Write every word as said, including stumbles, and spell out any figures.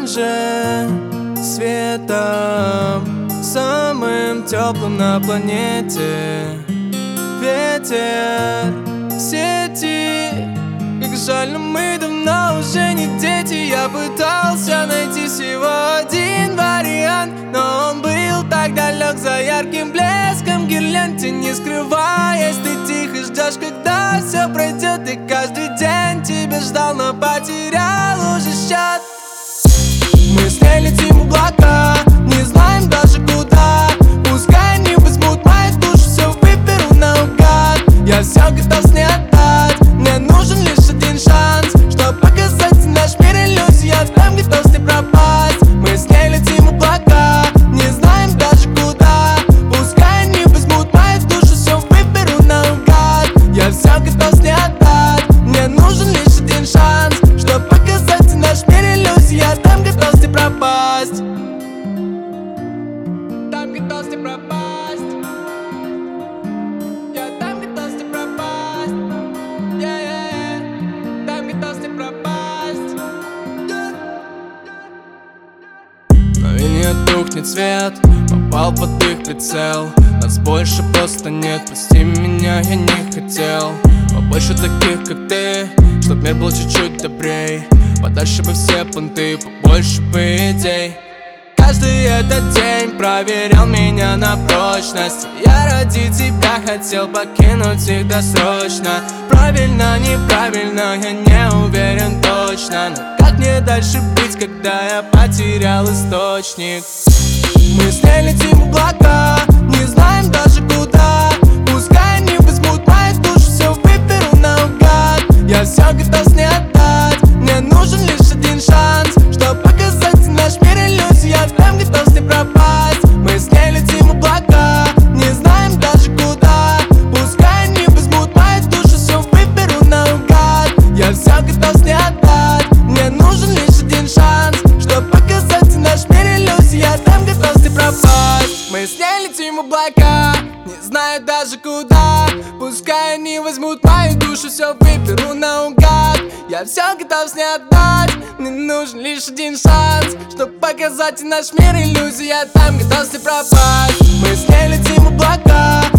же светом, самым теплым на планете. Ветер в сети, как жаль, но мы давно уже не дети. Я пытался найти всего один вариант, но он был так далек за ярким блеском гирлянд. Не скрываясь, ты тихо ждешь, когда все пройдет. И каждый день тебя ждал, но потерял уже счет. Мы с ней летим в облака, не знаем даже куда. Пускай они возьмут мою душу, все выберу наугад. Я все готов с ней отдать, мне нужен лишь один шанс, чтобы показать наш мир иллюзий. Я там готов с ней пропасть. Мы с ней летим в облака, не знаем даже куда. Пускай они возьмут мою душу, все выберу наугад. Я все готов с ней отдать, мне нужен лишь один шанс, чтобы показать наш мир иллюзий. Я там готов с ней пропасть. Там готов с ней пропасть. Я там готов с ней пропасть. Yeah, yeah, yeah. Там готов с ней пропасть. Но и не тухнет свет, попал под их прицел. Нас больше просто нет, прости меня, я не хотел. Побольше таких, как ты, чтоб мир был чуть-чуть добрей. Подальше бы все понты, побольше бы идей. Каждый этот день проверял меня на прочность. Я ради тебя хотел покинуть их досрочно. Правильно, неправильно, я не уверен точно. Но как мне дальше быть, когда я потерял источник? Мы с ней летим в облака, не знаем даже куда. Пускай они возьмут мою душу, все выберу наугад. Я все готов с ней отдать, мне нужен лишь один шанс, чтобы показать наш мир иллюзий. Я там готов с ней пропасть. Мы с ней летим в облака, не знаем даже куда. Пускай они возьмут мою душу, все выберу наугад. Я все готов с ней отдать, мне нужен лишь один шанс, чтобы показать наш мир иллюзий. Я там готов с ней пропасть. Мы с ней летим в облака, не знаю даже куда. Пускай они возьмут мою душу, все выберу наугад. Я все готов с ней отдать, мне нужен лишь один шанс, чтобы показать наш мир иллюзий. Я там готов с ней пропасть. Мы с ней летим в облака,